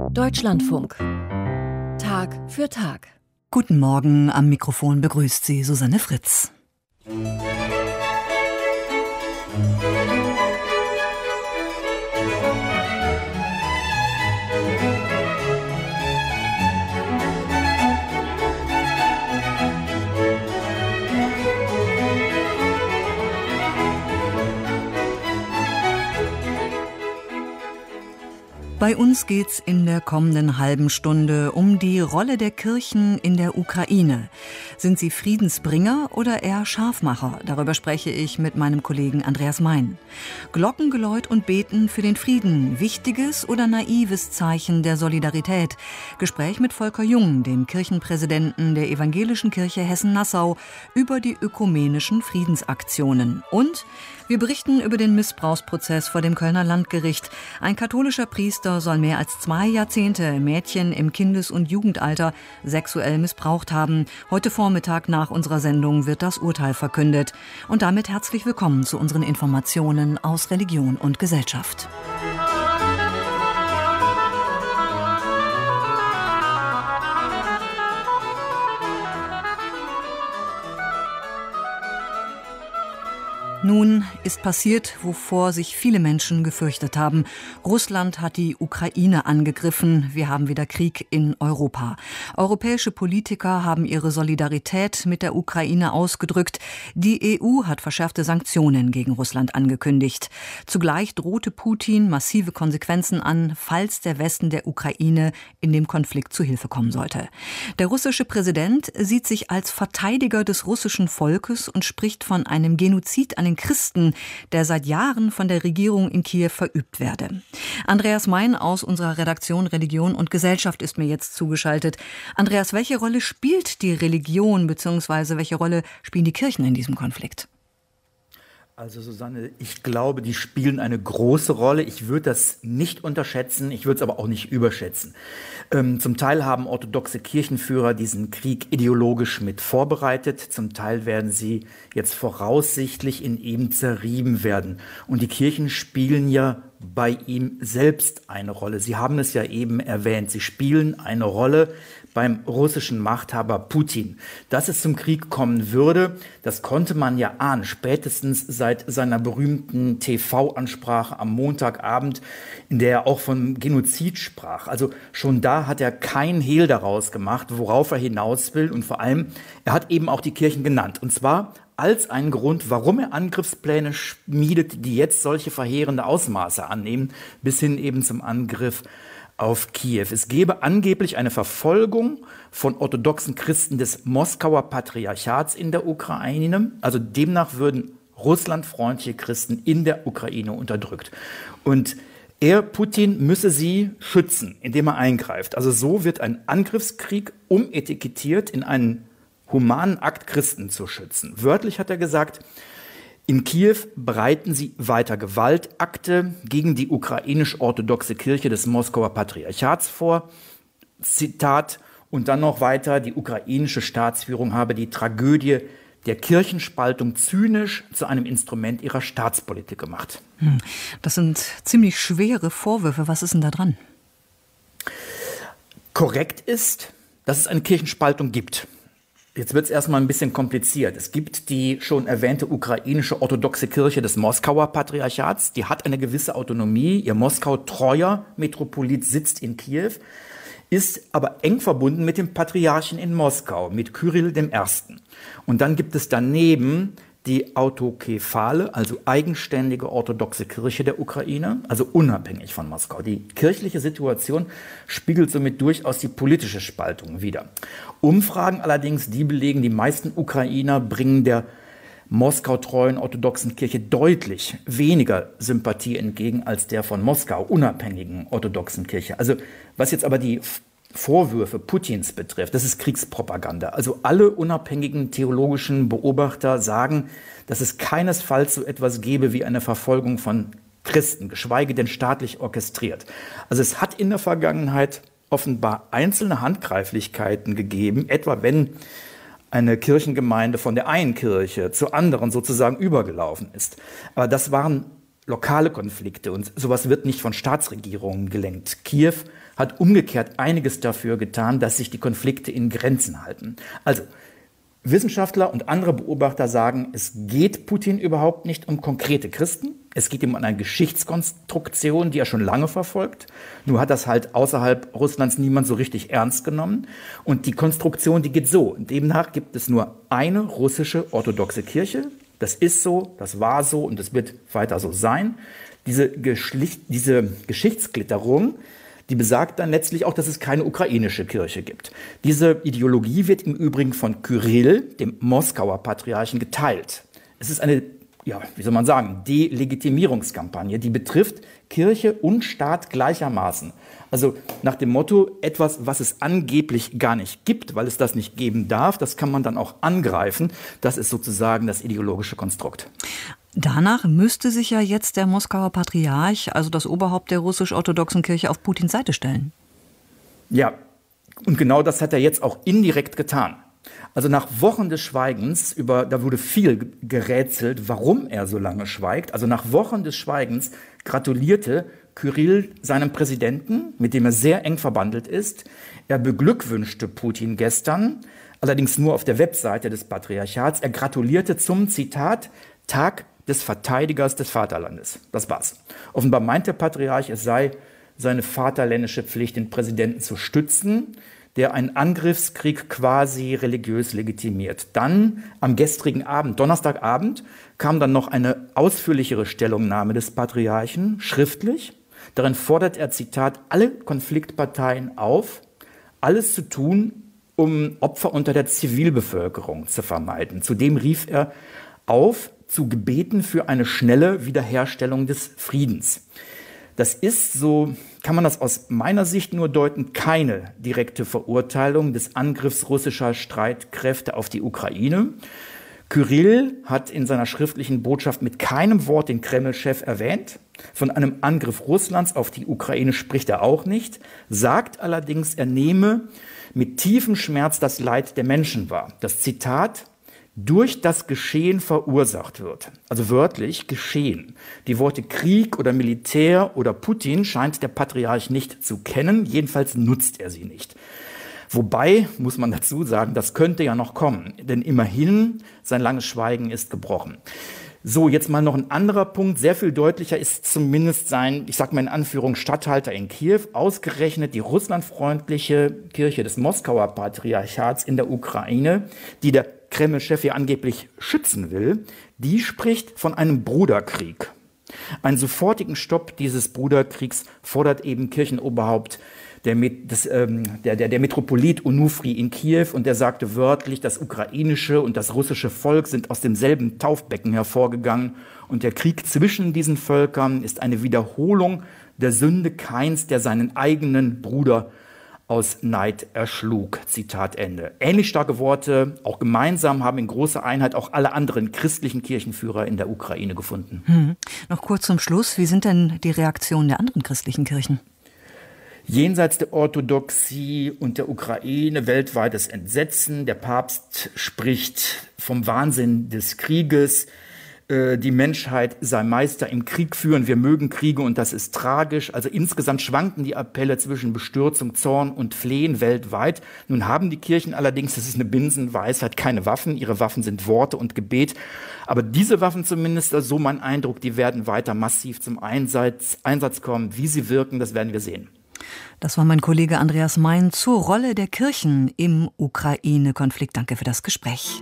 Deutschlandfunk. Tag für Tag. Guten Morgen, am Mikrofon begrüßt Sie Susanne Fritz. Bei uns geht's in der kommenden halben Stunde um die Rolle der Kirchen in der Ukraine. Sind sie Friedensbringer oder eher Scharfmacher? Darüber spreche ich mit meinem Kollegen Andreas Mein. Glockengeläut und Beten für den Frieden. Wichtiges oder naives Zeichen der Solidarität? Gespräch mit Volker Jung, dem Kirchenpräsidenten der Evangelischen Kirche Hessen-Nassau, über die ökumenischen Friedensaktionen. Und wir berichten über den Missbrauchsprozess vor dem Kölner Landgericht. Ein katholischer Priester soll mehr als 2 Jahrzehnte Mädchen im Kindes- und Jugendalter sexuell missbraucht haben. Heute Vormittag nach unserer Sendung wird das Urteil verkündet. Und damit herzlich willkommen zu unseren Informationen aus Religion und Gesellschaft. Nun ist passiert, wovor sich viele Menschen gefürchtet haben. Russland hat die Ukraine angegriffen. Wir haben wieder Krieg in Europa. Europäische Politiker haben ihre Solidarität mit der Ukraine ausgedrückt. Die EU hat verschärfte Sanktionen gegen Russland angekündigt. Zugleich drohte Putin massive Konsequenzen an, falls der Westen der Ukraine in dem Konflikt zu Hilfe kommen sollte. Der russische Präsident sieht sich als Verteidiger des russischen Volkes und spricht von einem Genozid an den Christen, der seit Jahren von der Regierung in Kiew verübt werde. Andreas Mein aus unserer Redaktion Religion und Gesellschaft ist mir jetzt zugeschaltet. Andreas, welche Rolle spielt die Religion bzw. welche Rolle spielen die Kirchen in diesem Konflikt? Also Susanne, ich glaube, die spielen eine große Rolle. Ich würde das nicht unterschätzen, ich würde es aber auch nicht überschätzen. Zum Teil haben orthodoxe Kirchenführer diesen Krieg ideologisch mit vorbereitet. Zum Teil werden sie jetzt voraussichtlich in ihm zerrieben werden. Und die Kirchen spielen ja bei ihm selbst eine Rolle. Sie haben es ja eben erwähnt. Sie spielen eine Rolle beim russischen Machthaber Putin. Dass es zum Krieg kommen würde, das konnte man ja ahnen, spätestens seit seiner berühmten TV-Ansprache am Montagabend, in der er auch von Genozid sprach. Also schon da hat er kein Hehl daraus gemacht, worauf er hinaus will. Und vor allem, er hat eben auch die Kirchen genannt. Und zwar als einen Grund, warum er Angriffspläne schmiedet, die jetzt solche verheerende Ausmaße annehmen, bis hin eben zum Angriff auf Kiew. Es gebe angeblich eine Verfolgung von orthodoxen Christen des Moskauer Patriarchats in der Ukraine. Also demnach würden russlandfreundliche Christen in der Ukraine unterdrückt. Und Putin müsse sie schützen, indem er eingreift. Also so wird ein Angriffskrieg umetikettiert in einen humanen Akt, Christen zu schützen. Wörtlich hat er gesagt, in Kiew bereiten sie weiter Gewaltakte gegen die ukrainisch-orthodoxe Kirche des Moskauer Patriarchats vor. Zitat, und dann noch weiter, die ukrainische Staatsführung habe die Tragödie der Kirchenspaltung zynisch zu einem Instrument ihrer Staatspolitik gemacht. Das sind ziemlich schwere Vorwürfe. Was ist denn da dran? Korrekt ist, dass es eine Kirchenspaltung gibt. Jetzt wird es erstmal ein bisschen kompliziert. Es gibt die schon erwähnte ukrainische orthodoxe Kirche des Moskauer Patriarchats. Die hat eine gewisse Autonomie. Ihr Moskau-treuer Metropolit sitzt in Kiew, ist aber eng verbunden mit dem Patriarchen in Moskau, mit Kyrill I. Und dann gibt es daneben die autokephale, also eigenständige orthodoxe Kirche der Ukraine, also unabhängig von Moskau. Die kirchliche Situation spiegelt somit durchaus die politische Spaltung wider. Umfragen allerdings, die belegen, die meisten Ukrainer bringen der Moskau-treuen orthodoxen Kirche deutlich weniger Sympathie entgegen als der von Moskau unabhängigen orthodoxen Kirche. Also was jetzt aber die Vorwürfe Putins betrifft, das ist Kriegspropaganda. Also alle unabhängigen theologischen Beobachter sagen, dass es keinesfalls so etwas gäbe wie eine Verfolgung von Christen, geschweige denn staatlich orchestriert. Also es hat in der Vergangenheit offenbar einzelne Handgreiflichkeiten gegeben, etwa wenn eine Kirchengemeinde von der einen Kirche zur anderen sozusagen übergelaufen ist. Aber das waren lokale Konflikte und sowas wird nicht von Staatsregierungen gelenkt. Kiew hat umgekehrt einiges dafür getan, dass sich die Konflikte in Grenzen halten. Also Wissenschaftler und andere Beobachter sagen, es geht Putin überhaupt nicht um konkrete Christen. Es geht ihm um eine Geschichtskonstruktion, die er schon lange verfolgt. Nur hat das halt außerhalb Russlands niemand so richtig ernst genommen. Und die Konstruktion, die geht so. Demnach gibt es nur eine russische orthodoxe Kirche. Das ist so, das war so und das wird weiter so sein. Diese Geschichtsklitterung, die besagt dann letztlich auch, dass es keine ukrainische Kirche gibt. Diese Ideologie wird im Übrigen von Kyrill, dem Moskauer Patriarchen, geteilt. Es ist eine, wie soll man sagen, Delegitimierungskampagne, die betrifft Kirche und Staat gleichermaßen. Also nach dem Motto, etwas, was es angeblich gar nicht gibt, weil es das nicht geben darf, das kann man dann auch angreifen. Das ist sozusagen das ideologische Konstrukt. Danach müsste sich ja jetzt der Moskauer Patriarch, also das Oberhaupt der russisch-orthodoxen Kirche, auf Putins Seite stellen. Ja, und genau das hat er jetzt auch indirekt getan. Also nach Wochen des Schweigens, da wurde viel gerätselt, warum er so lange schweigt. Also nach Wochen des Schweigens gratulierte Kyrill seinem Präsidenten, mit dem er sehr eng verbandelt ist. Er beglückwünschte Putin gestern, allerdings nur auf der Webseite des Patriarchats. Er gratulierte zum, Zitat, Tag des Verteidigers des Vaterlandes. Das war's. Offenbar meint der Patriarch, es sei seine vaterländische Pflicht, den Präsidenten zu stützen, der einen Angriffskrieg quasi religiös legitimiert. Dann am gestrigen Abend, Donnerstagabend, kam dann noch eine ausführlichere Stellungnahme des Patriarchen, schriftlich. Darin fordert er, Zitat, alle Konfliktparteien auf, alles zu tun, um Opfer unter der Zivilbevölkerung zu vermeiden. Zudem rief er auf zu Gebeten für eine schnelle Wiederherstellung des Friedens. Das ist, so kann man das aus meiner Sicht nur deuten, keine direkte Verurteilung des Angriffs russischer Streitkräfte auf die Ukraine. Kyrill hat in seiner schriftlichen Botschaft mit keinem Wort den Kreml-Chef erwähnt. Von einem Angriff Russlands auf die Ukraine spricht er auch nicht, sagt allerdings, er nehme mit tiefem Schmerz das Leid der Menschen wahr. Das Zitat, durch das Geschehen verursacht wird. Also wörtlich Geschehen. Die Worte Krieg oder Militär oder Putin scheint der Patriarch nicht zu kennen, jedenfalls nutzt er sie nicht. Wobei, muss man dazu sagen, das könnte ja noch kommen, denn immerhin, sein langes Schweigen ist gebrochen. So, jetzt mal noch ein anderer Punkt. Sehr viel deutlicher ist zumindest sein, ich sag mal in Anführung, Statthalter in Kiew. Ausgerechnet die russlandfreundliche Kirche des Moskauer Patriarchats in der Ukraine, die der Kreml-Chef ja angeblich schützen will, die spricht von einem Bruderkrieg. Einen sofortigen Stopp dieses Bruderkriegs fordert eben Kirchenoberhaupt der Metropolit Onufri in Kiew, und der sagte wörtlich, das ukrainische und das russische Volk sind aus demselben Taufbecken hervorgegangen und der Krieg zwischen diesen Völkern ist eine Wiederholung der Sünde Kains, der seinen eigenen Bruder aus Neid erschlug. Zitat Ende. Ähnlich starke Worte, auch gemeinsam, haben in großer Einheit auch alle anderen christlichen Kirchenführer in der Ukraine gefunden. Noch kurz zum Schluss, wie sind denn die Reaktionen der anderen christlichen Kirchen? Jenseits der Orthodoxie und der Ukraine weltweites Entsetzen. Der Papst spricht vom Wahnsinn des Krieges. Die Menschheit sei Meister im Krieg führen. Wir mögen Kriege und das ist tragisch. Also insgesamt schwanken die Appelle zwischen Bestürzung, Zorn und Flehen weltweit. Nun haben die Kirchen allerdings, das ist eine Binsenweisheit, keine Waffen. Ihre Waffen sind Worte und Gebet. Aber diese Waffen zumindest, so mein Eindruck, die werden weiter massiv zum Einsatz kommen. Wie sie wirken, das werden wir sehen. Das war mein Kollege Andreas Mein zur Rolle der Kirchen im Ukraine-Konflikt. Danke für das Gespräch.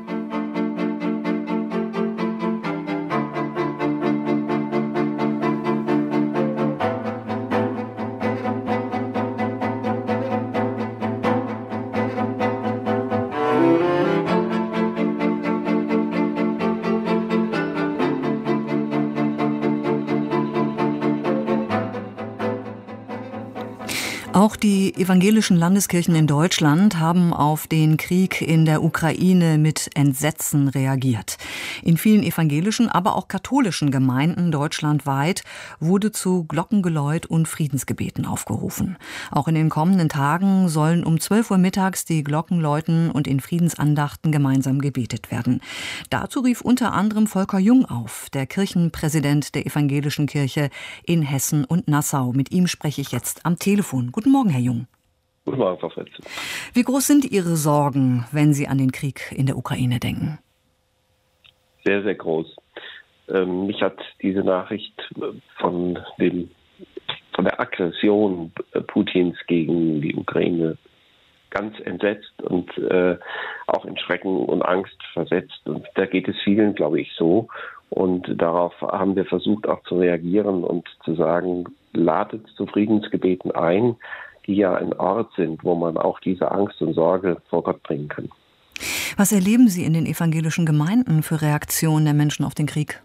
Auch die evangelischen Landeskirchen in Deutschland haben auf den Krieg in der Ukraine mit Entsetzen reagiert. In vielen evangelischen, aber auch katholischen Gemeinden deutschlandweit wurde zu Glockengeläut und Friedensgebeten aufgerufen. Auch in den kommenden Tagen sollen um 12 Uhr mittags die Glocken läuten und in Friedensandachten gemeinsam gebetet werden. Dazu rief unter anderem Volker Jung auf, der Kirchenpräsident der evangelischen Kirche in Hessen und Nassau. Mit ihm spreche ich jetzt am Telefon. Guten Morgen, Herr Jung. Guten Morgen, Frau Fritz. Wie groß sind Ihre Sorgen, wenn Sie an den Krieg in der Ukraine denken? Sehr, sehr groß. Mich hat diese Nachricht von der Aggression Putins gegen die Ukraine ganz entsetzt und auch in Schrecken und Angst versetzt. Und da geht es vielen, glaube ich, so. Und darauf haben wir versucht auch zu reagieren und zu sagen, ladet zu Friedensgebeten ein, die ja ein Ort sind, wo man auch diese Angst und Sorge vor Gott bringen kann. Was erleben Sie in den evangelischen Gemeinden für Reaktionen der Menschen auf den Krieg?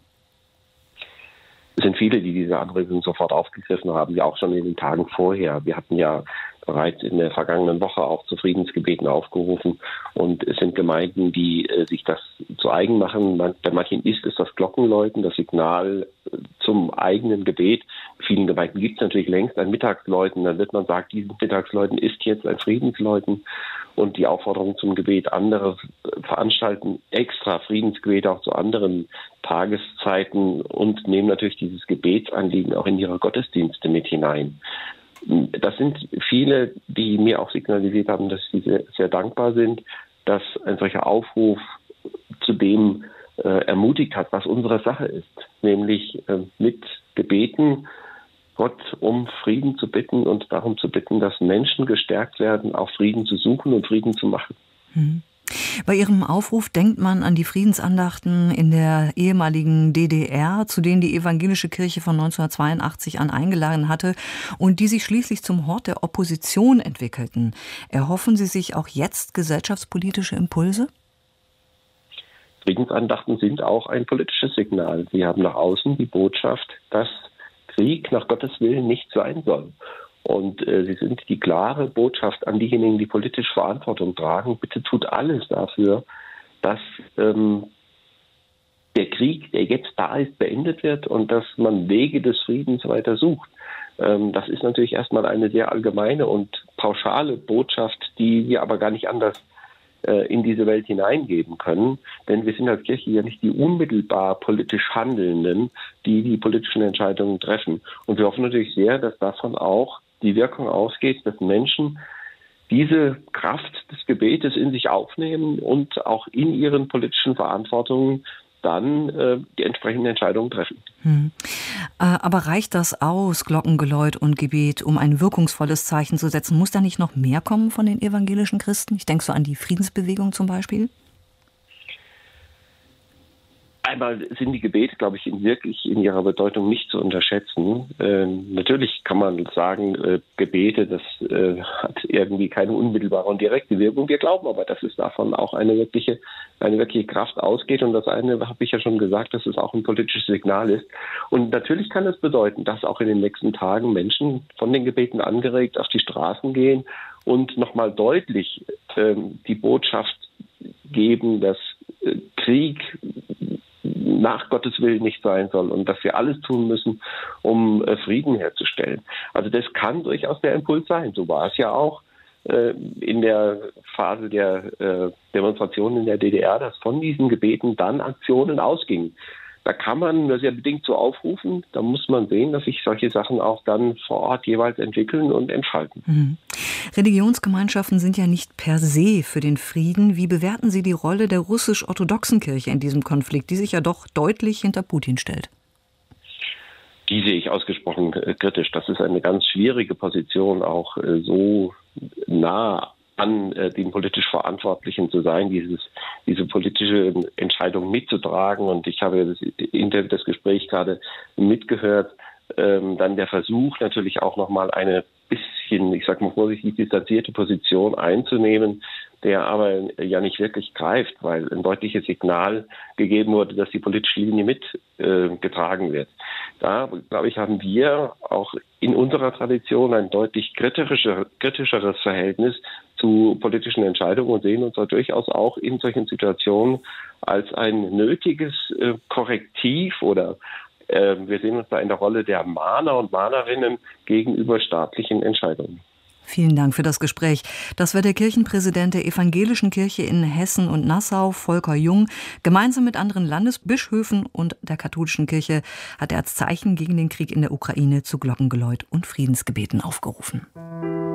Es sind viele, die diese Anregung sofort aufgegriffen haben, ja auch schon in den Tagen vorher. Wir hatten ja bereits in der vergangenen Woche auch zu Friedensgebeten aufgerufen. Und es sind Gemeinden, die sich das zu eigen machen. Bei manchen ist es das Glockenläuten, das Signal zum eigenen Gebet. In vielen Gemeinden gibt es natürlich längst ein Mittagsläuten. Dann wird man sagen, dieses Mittagsläuten ist jetzt ein Friedensläuten. Und die Aufforderung zum Gebet, andere veranstalten extra Friedensgebete auch zu anderen Tageszeiten und nehmen natürlich dieses Gebetsanliegen auch in ihre Gottesdienste mit hinein. Das sind viele, die mir auch signalisiert haben, dass sie sehr, sehr dankbar sind, dass ein solcher Aufruf zu dem ermutigt hat, was unsere Sache ist, nämlich mit Gebeten Gott um Frieden zu bitten und darum zu bitten, dass Menschen gestärkt werden, auch Frieden zu suchen und Frieden zu machen. Bei Ihrem Aufruf denkt man an die Friedensandachten in der ehemaligen DDR, zu denen die evangelische Kirche von 1982 an eingeladen hatte und die sich schließlich zum Hort der Opposition entwickelten. Erhoffen Sie sich auch jetzt gesellschaftspolitische Impulse? Friedensandachten sind auch ein politisches Signal. Sie haben nach außen die Botschaft, dass Krieg nach Gottes Willen nicht sein soll. Und sie sind die klare Botschaft an diejenigen, die politisch Verantwortung tragen. Bitte tut alles dafür, dass der Krieg, der jetzt da ist, beendet wird und dass man Wege des Friedens weiter sucht. Das ist natürlich erstmal eine sehr allgemeine und pauschale Botschaft, die wir aber gar nicht anders in diese Welt hineingeben können. Denn wir sind als Kirche ja nicht die unmittelbar politisch Handelnden, die die politischen Entscheidungen treffen. Und wir hoffen natürlich sehr, dass davon auch die Wirkung ausgeht, dass Menschen diese Kraft des Gebetes in sich aufnehmen und auch in ihren politischen Verantwortungen dann die entsprechenden Entscheidungen treffen. Aber reicht das aus, Glockengeläut und Gebet, um ein wirkungsvolles Zeichen zu setzen? Muss da nicht noch mehr kommen von den evangelischen Christen? Ich denke so an die Friedensbewegung zum Beispiel. Einmal sind die Gebete, glaube ich, wirklich in ihrer Bedeutung nicht zu unterschätzen. Natürlich kann man sagen, Gebete, das hat irgendwie keine unmittelbare und direkte Wirkung. Wir glauben aber, dass es davon auch eine wirkliche Kraft ausgeht. Und das eine, habe ich ja schon gesagt, dass es auch ein politisches Signal ist. Und natürlich kann es bedeuten, dass auch in den nächsten Tagen Menschen von den Gebeten angeregt auf die Straßen gehen und nochmal deutlich die Botschaft geben, dass Krieg nach Gottes Willen nicht sein soll und dass wir alles tun müssen, um Frieden herzustellen. Also das kann durchaus der Impuls sein. So war es ja auch in der Phase der Demonstrationen in der DDR, dass von diesen Gebeten dann Aktionen ausgingen. Da kann man das ja bedingt so aufrufen. Da muss man sehen, dass sich solche Sachen auch dann vor Ort jeweils entwickeln und entfalten. Religionsgemeinschaften sind ja nicht per se für den Frieden. Wie bewerten Sie die Rolle der russisch-orthodoxen Kirche in diesem Konflikt, die sich ja doch deutlich hinter Putin stellt? Die sehe ich ausgesprochen kritisch. Das ist eine ganz schwierige Position, auch so nah an den politisch Verantwortlichen zu sein, diese politische Entscheidung mitzutragen. Und ich habe das Gespräch gerade mitgehört. Dann der Versuch natürlich auch nochmal eine bisschen, ich sage mal vorsichtig, distanzierte Position einzunehmen, der aber ja nicht wirklich greift, weil ein deutliches Signal gegeben wurde, dass die politische Linie mitgetragen wird. Da, glaube ich, haben wir auch in unserer Tradition ein deutlich kritischeres Verhältnis zu politischen Entscheidungen und sehen uns da durchaus auch in solchen Situationen als ein nötiges Korrektiv oder wir sehen uns da in der Rolle der Mahner und Mahnerinnen gegenüber staatlichen Entscheidungen. Vielen Dank für das Gespräch. Das war der Kirchenpräsident der Evangelischen Kirche in Hessen und Nassau, Volker Jung. Gemeinsam mit anderen Landesbischöfen und der katholischen Kirche hat er als Zeichen gegen den Krieg in der Ukraine zu Glockengeläut und Friedensgebeten aufgerufen.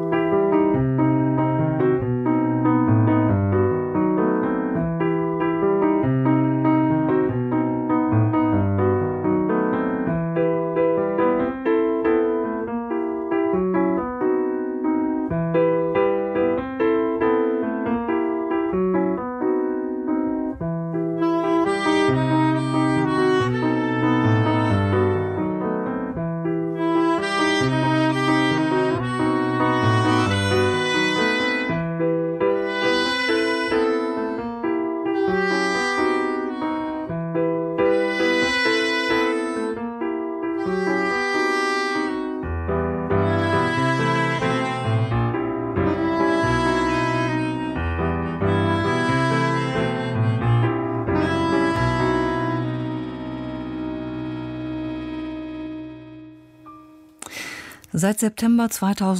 Seit September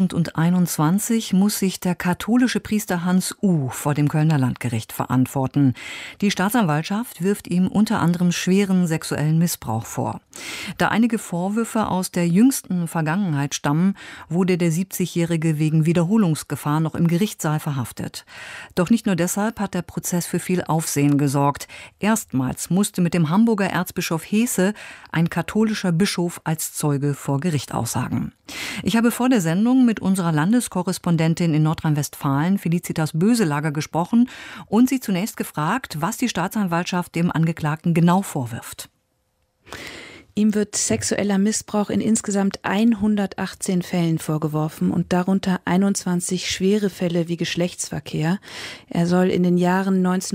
2021 muss sich der katholische Priester Hans U. vor dem Kölner Landgericht verantworten. Die Staatsanwaltschaft wirft ihm unter anderem schweren sexuellen Missbrauch vor. Da einige Vorwürfe aus der jüngsten Vergangenheit stammen, wurde der 70-Jährige wegen Wiederholungsgefahr noch im Gerichtssaal verhaftet. Doch nicht nur deshalb hat der Prozess für viel Aufsehen gesorgt. Erstmals musste mit dem Hamburger Erzbischof Heese ein katholischer Bischof als Zeuge vor Gericht aussagen. Ich habe vor der Sendung mit unserer Landeskorrespondentin in Nordrhein-Westfalen, Felicitas Böselager, gesprochen und sie zunächst gefragt, was die Staatsanwaltschaft dem Angeklagten genau vorwirft. Ihm wird sexueller Missbrauch in insgesamt 118 Fällen vorgeworfen und darunter 21 schwere Fälle wie Geschlechtsverkehr. Er soll in den Jahren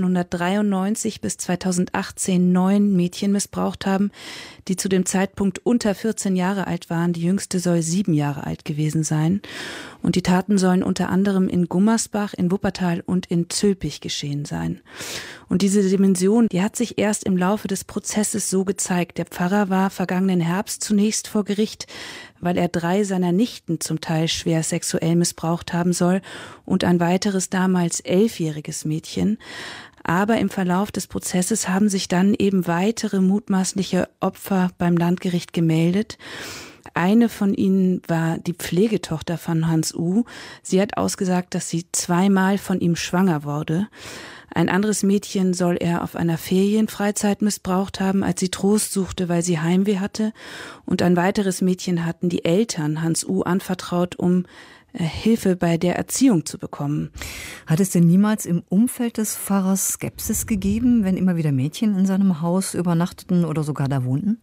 1993 bis 2018 9 Mädchen missbraucht haben, die zu dem Zeitpunkt unter 14 Jahre alt waren. Die jüngste soll 7 Jahre alt gewesen sein. Und die Taten sollen unter anderem in Gummersbach, in Wuppertal und in Zülpich geschehen sein. Und diese Dimension, die hat sich erst im Laufe des Prozesses so gezeigt. Der Pfarrer war vergangenen Herbst zunächst vor Gericht, weil er 3 seiner Nichten zum Teil schwer sexuell missbraucht haben soll und ein weiteres damals 11-jähriges Mädchen. Aber im Verlauf des Prozesses haben sich dann eben weitere mutmaßliche Opfer beim Landgericht gemeldet. Eine von ihnen war die Pflegetochter von Hans U. Sie hat ausgesagt, dass sie 2-mal von ihm schwanger wurde. Ein anderes Mädchen soll er auf einer Ferienfreizeit missbraucht haben, als sie Trost suchte, weil sie Heimweh hatte. Und ein weiteres Mädchen hatten die Eltern Hans U. anvertraut, um Hilfe bei der Erziehung zu bekommen. Hat es denn niemals im Umfeld des Pfarrers Skepsis gegeben, wenn immer wieder Mädchen in seinem Haus übernachteten oder sogar da wohnten?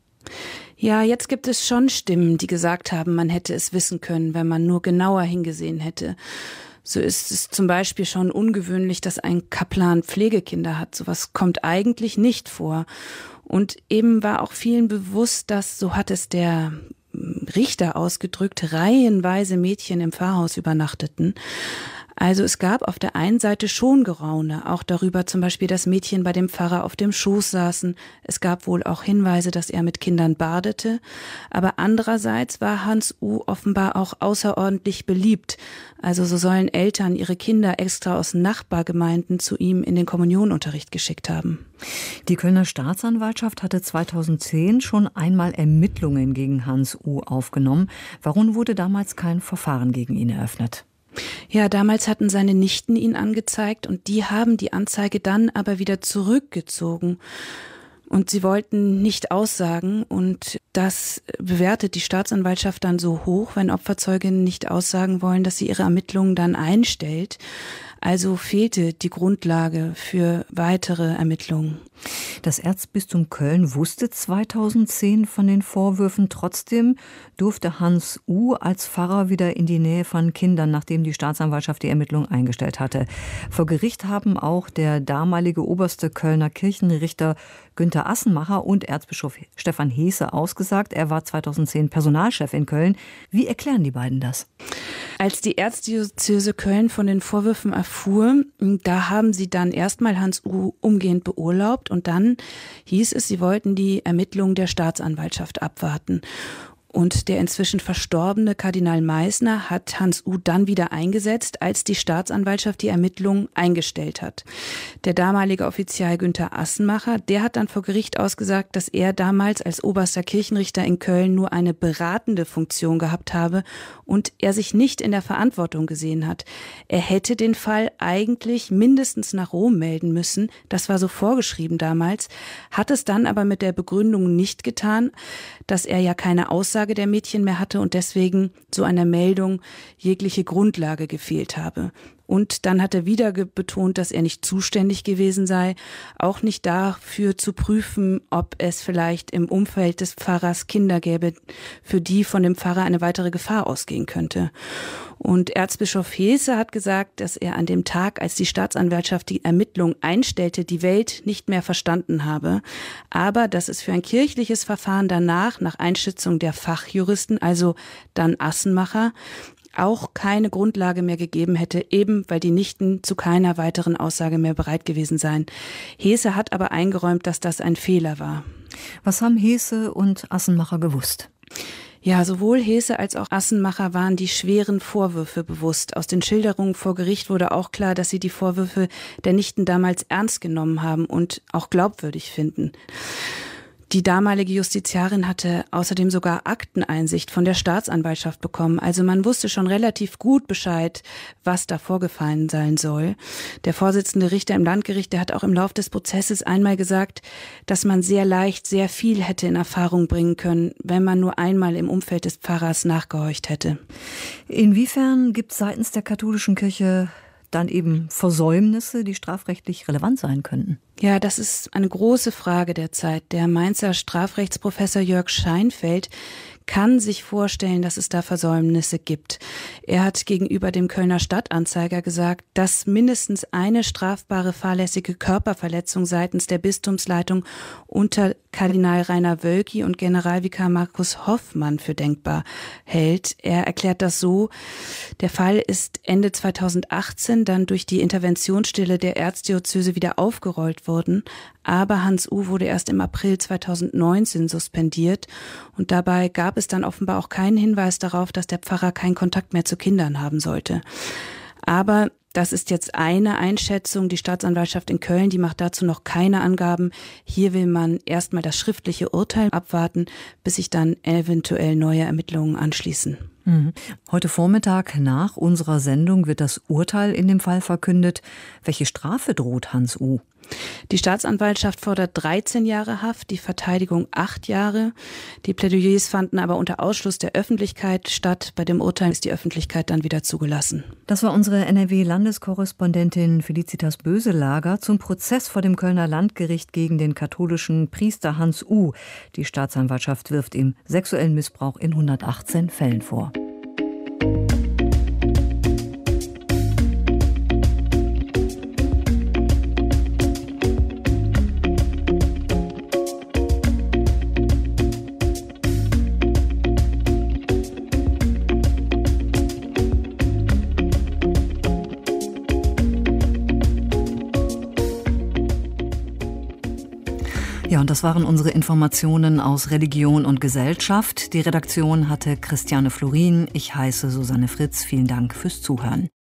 Ja, jetzt gibt es schon Stimmen, die gesagt haben, man hätte es wissen können, wenn man nur genauer hingesehen hätte. So ist es zum Beispiel schon ungewöhnlich, dass ein Kaplan Pflegekinder hat. Sowas kommt eigentlich nicht vor. Und eben war auch vielen bewusst, dass, so hat es der Richter ausgedrückt, reihenweise Mädchen im Pfarrhaus übernachteten. Also es gab auf der einen Seite schon Geraune, auch darüber zum Beispiel, dass Mädchen bei dem Pfarrer auf dem Schoß saßen. Es gab wohl auch Hinweise, dass er mit Kindern badete. Aber andererseits war Hans U. offenbar auch außerordentlich beliebt. Also so sollen Eltern ihre Kinder extra aus Nachbargemeinden zu ihm in den Kommunionunterricht geschickt haben. Die Kölner Staatsanwaltschaft hatte 2010 schon einmal Ermittlungen gegen Hans U. aufgenommen. Warum wurde damals kein Verfahren gegen ihn eröffnet? Ja, damals hatten seine Nichten ihn angezeigt und die haben die Anzeige dann aber wieder zurückgezogen. Und sie wollten nicht aussagen und das bewertet die Staatsanwaltschaft dann so hoch, wenn Opferzeuginnen nicht aussagen wollen, dass sie ihre Ermittlungen dann einstellt. Also fehlte die Grundlage für weitere Ermittlungen. Das Erzbistum Köln wusste 2010 von den Vorwürfen. Trotzdem durfte Hans U. als Pfarrer wieder in die Nähe von Kindern, nachdem die Staatsanwaltschaft die Ermittlung eingestellt hatte. Vor Gericht haben auch der damalige oberste Kölner Kirchenrichter Günther Assenmacher und Erzbischof Stefan Heese ausgesagt. Er war 2010 Personalchef in Köln. Wie erklären die beiden das? Als die Erzdiözese Köln von den Vorwürfen erfuhr, da haben sie dann erstmal Hans U. umgehend beurlaubt und dann hieß es, sie wollten die Ermittlungen der Staatsanwaltschaft abwarten. Und der inzwischen verstorbene Kardinal Meissner hat Hans U. dann wieder eingesetzt, als die Staatsanwaltschaft die Ermittlungen eingestellt hat. Der damalige Offizial Günther Assenmacher, der hat dann vor Gericht ausgesagt, dass er damals als oberster Kirchenrichter in Köln nur eine beratende Funktion gehabt habe und er sich nicht in der Verantwortung gesehen hat. Er hätte den Fall eigentlich mindestens nach Rom melden müssen. Das war so vorgeschrieben damals, hat es dann aber mit der Begründung nicht getan, dass er ja keine Aussage der Mädchen mehr hatte und deswegen so einer Meldung jegliche Grundlage gefehlt habe. Und dann hat er wieder betont, dass er nicht zuständig gewesen sei, auch nicht dafür zu prüfen, ob es vielleicht im Umfeld des Pfarrers Kinder gäbe, für die von dem Pfarrer eine weitere Gefahr ausgehen könnte. Und Erzbischof Heese hat gesagt, dass er an dem Tag, als die Staatsanwaltschaft die Ermittlung einstellte, die Welt nicht mehr verstanden habe, aber dass es für ein kirchliches Verfahren danach, nach Einschätzung der Fachjuristen, also dann Assenmacher, auch keine Grundlage mehr gegeben hätte, eben weil die Nichten zu keiner weiteren Aussage mehr bereit gewesen seien. Heese hat aber eingeräumt, dass das ein Fehler war. Was haben Heese und Assenmacher gewusst? Ja, sowohl Hese als auch Assenmacher waren die schweren Vorwürfe bewusst. Aus den Schilderungen vor Gericht wurde auch klar, dass sie die Vorwürfe der Nichten damals ernst genommen haben und auch glaubwürdig finden. Die damalige Justiziarin hatte außerdem sogar Akteneinsicht von der Staatsanwaltschaft bekommen. Also man wusste schon relativ gut Bescheid, was da vorgefallen sein soll. Der Vorsitzende Richter im Landgericht, der hat auch im Lauf des Prozesses einmal gesagt, dass man sehr leicht sehr viel hätte in Erfahrung bringen können, wenn man nur einmal im Umfeld des Pfarrers nachgehorcht hätte. Inwiefern gibt es seitens der katholischen Kirche dann eben Versäumnisse, die strafrechtlich relevant sein könnten? Ja, das ist eine große Frage der Zeit. Der Mainzer Strafrechtsprofessor Jörg Scheinfeld kann sich vorstellen, dass es da Versäumnisse gibt. Er hat gegenüber dem Kölner Stadtanzeiger gesagt, dass mindestens eine strafbare fahrlässige Körperverletzung seitens der Bistumsleitung unter Kardinal Rainer Wölki und Generalvikar Markus Hoffmann für denkbar hält. Er erklärt das so: Der Fall ist Ende 2018 dann durch die Interventionsstelle der Erzdiözese wieder aufgerollt worden, aber Hans U. wurde erst im April 2019 suspendiert und dabei gab es dann offenbar auch keinen Hinweis darauf, dass der Pfarrer keinen Kontakt mehr zu Kindern haben sollte. Aber das ist jetzt eine Einschätzung. Die Staatsanwaltschaft in Köln, die macht dazu noch keine Angaben. Hier will man erstmal das schriftliche Urteil abwarten, bis sich dann eventuell neue Ermittlungen anschließen. Heute Vormittag nach unserer Sendung wird das Urteil in dem Fall verkündet. Welche Strafe droht Hans U.? Die Staatsanwaltschaft fordert 13 Jahre Haft, die Verteidigung 8 Jahre. Die Plädoyers fanden aber unter Ausschluss der Öffentlichkeit statt. Bei dem Urteil ist die Öffentlichkeit dann wieder zugelassen. Das war unsere NRW-Landeskorrespondentin Felicitas Böselager zum Prozess vor dem Kölner Landgericht gegen den katholischen Priester Hans U. Die Staatsanwaltschaft wirft ihm sexuellen Missbrauch in 118 Fällen vor. Ja, und das waren unsere Informationen aus Religion und Gesellschaft. Die Redaktion hatte Christiane Florin. Ich heiße Susanne Fritz. Vielen Dank fürs Zuhören.